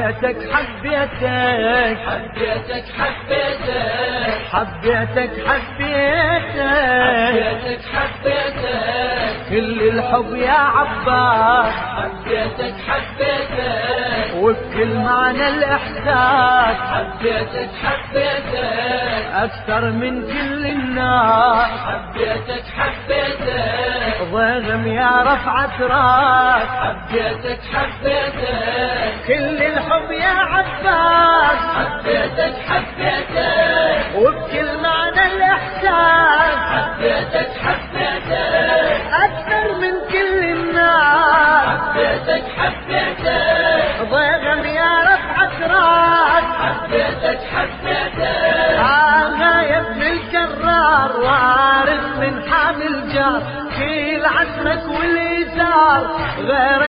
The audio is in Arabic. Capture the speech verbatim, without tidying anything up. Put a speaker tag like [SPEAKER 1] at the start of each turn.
[SPEAKER 1] حبيتك حبيتك
[SPEAKER 2] حبيتك حبيتك
[SPEAKER 1] حبيتك حبيتك
[SPEAKER 2] حبيتك حبيتك
[SPEAKER 1] كل الحب يا عباس
[SPEAKER 2] حبيتك حبيتك
[SPEAKER 1] وبكل معنى الإحساس
[SPEAKER 2] حبيتك حبيتك
[SPEAKER 1] أكثر من كل الناس
[SPEAKER 2] حبيتك حبيتك
[SPEAKER 1] ضيغم يا رفعة راس
[SPEAKER 2] حبيتك حبيتك
[SPEAKER 1] كل الحب يا عباس
[SPEAKER 2] حبيتك حبيتك
[SPEAKER 1] وبكل معنى الإحساس
[SPEAKER 2] حبيتك حبيتك
[SPEAKER 1] أكثر من كل الناس
[SPEAKER 2] حبيتك حبيتك
[SPEAKER 1] ضيغم يا رفعة راس
[SPEAKER 2] حبيتك حبيتك
[SPEAKER 1] آه يا ابن الكرار وارث من حامل جار شيل عزمك والإيثار غير